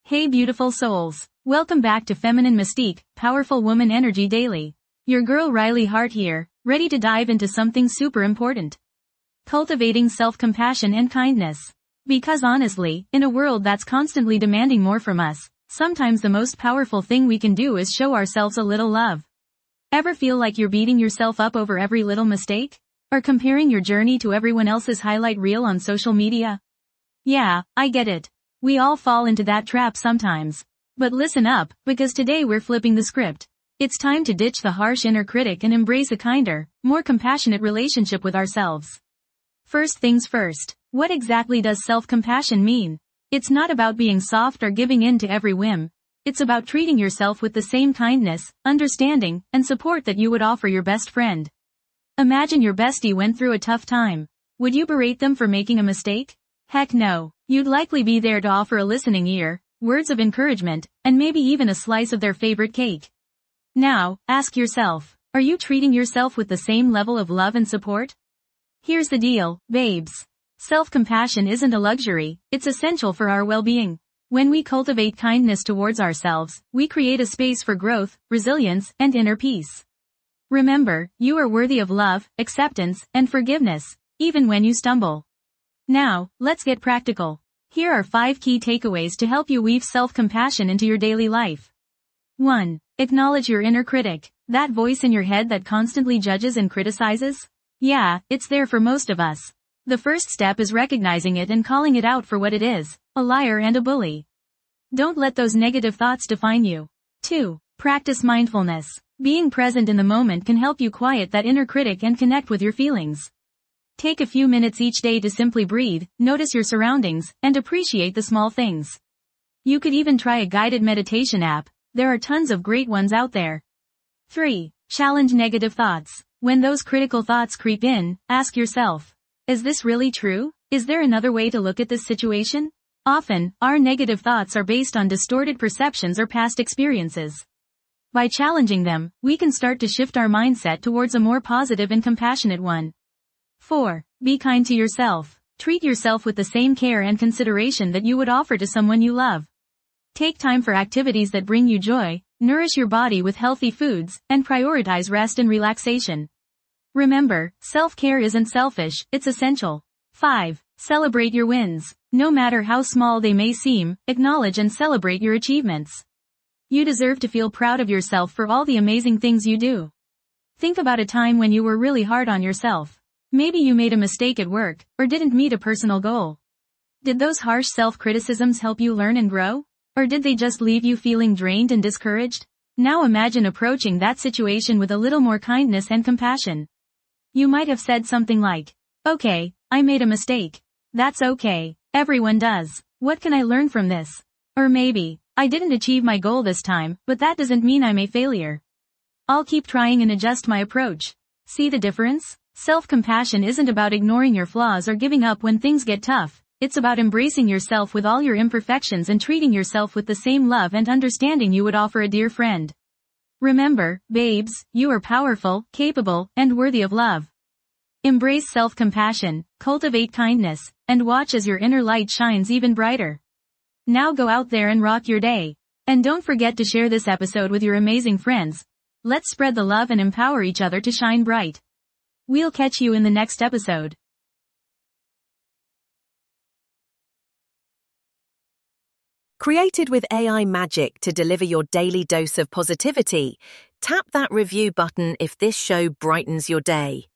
Hey beautiful souls. Welcome back to Feminine Mystique, Powerful Woman Energy Daily. Your girl Riley Hart here, ready to dive into something super important. Cultivating self-compassion and kindness. Because honestly, in a world that's constantly demanding more from us, sometimes the most powerful thing we can do is show ourselves a little love. Ever feel like you're beating yourself up over every little mistake? Or comparing your journey to everyone else's highlight reel on social media? Yeah, I get it. We all fall into that trap sometimes. But listen up, because today we're flipping the script. It's time to ditch the harsh inner critic and embrace a kinder, more compassionate relationship with ourselves. First things first, what exactly does self-compassion mean? It's not about being soft or giving in to every whim. It's about treating yourself with the same kindness, understanding, and support that you would offer your best friend. Imagine your bestie went through a tough time. Would you berate them for making a mistake? Heck no. You'd likely be there to offer a listening ear, words of encouragement, and maybe even a slice of their favorite cake. Now, ask yourself, are you treating yourself with the same level of love and support? Here's the deal, babes. Self-compassion isn't a luxury, it's essential for our well-being. When we cultivate kindness towards ourselves, we create a space for growth, resilience, and inner peace. Remember, you are worthy of love, acceptance, and forgiveness, even when you stumble. Now, let's get practical. Here are 5 key takeaways to help you weave self-compassion into your daily life. 1. Acknowledge your inner critic. That voice in your head that constantly judges and criticizes? Yeah, it's there for most of us. The first step is recognizing it and calling it out for what it is, a liar and a bully. Don't let those negative thoughts define you. 2. Practice mindfulness. Being present in the moment can help you quiet that inner critic and connect with your feelings. Take a few minutes each day to simply breathe, notice your surroundings, and appreciate the small things. You could even try a guided meditation app. There are tons of great ones out there. 3. Challenge negative thoughts. When those critical thoughts creep in, ask yourself, is this really true? Is there another way to look at this situation? Often, our negative thoughts are based on distorted perceptions or past experiences. By challenging them, we can start to shift our mindset towards a more positive and compassionate one. 4. Be kind to yourself. Treat yourself with the same care and consideration that you would offer to someone you love. Take time for activities that bring you joy, nourish your body with healthy foods, and prioritize rest and relaxation. Remember, self-care isn't selfish, it's essential. 5. Celebrate your wins. No matter how small they may seem, acknowledge and celebrate your achievements. You deserve to feel proud of yourself for all the amazing things you do. Think about a time when you were really hard on yourself. Maybe you made a mistake at work, or didn't meet a personal goal. Did those harsh self-criticisms help you learn and grow? Or did they just leave you feeling drained and discouraged? Now imagine approaching that situation with a little more kindness and compassion. You might have said something like, okay, I made a mistake. That's okay. Everyone does. What can I learn from this? Or maybe, I didn't achieve my goal this time, but that doesn't mean I'm a failure. I'll keep trying and adjust my approach. See the difference? Self-compassion isn't about ignoring your flaws or giving up when things get tough. It's about embracing yourself with all your imperfections and treating yourself with the same love and understanding you would offer a dear friend. Remember, babes, you are powerful, capable, and worthy of love. Embrace self-compassion, cultivate kindness, and watch as your inner light shines even brighter. Now go out there and rock your day. And don't forget to share this episode with your amazing friends. Let's spread the love and empower each other to shine bright. We'll catch you in the next episode. Created with AI magic to deliver your daily dose of positivity, tap that review button if this show brightens your day.